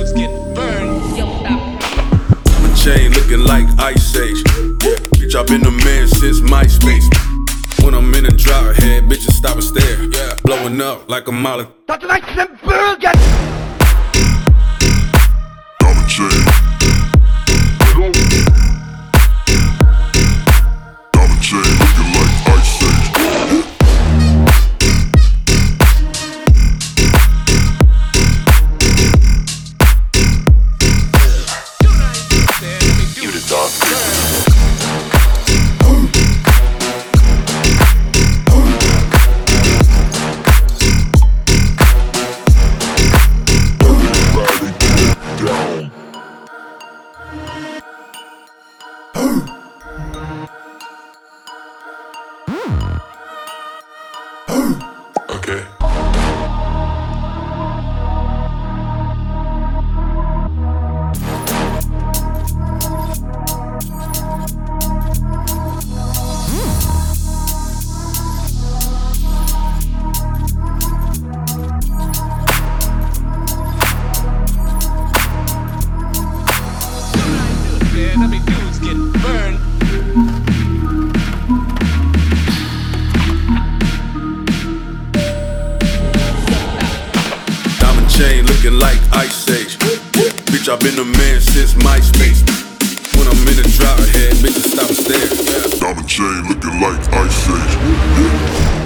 dudes get burned. Yo, stop. My chain looking like Ice Age. Yeah, bitch, I've been the man since MySpace. When I'm in a drought, head bitches stop and stare. Yeah, blowing up like a molly. Dat lijkt een burger! Diamond chain. Diamond chain looking like Ice Age. You the dog. Okay. Man, I mean, dudes get burned. Diamond chain looking like Ice Age. Bitch, I've been the man since MySpace. When I'm in a drought, head bitches stop and stare. Yeah. Diamond chain looking like Ice Age.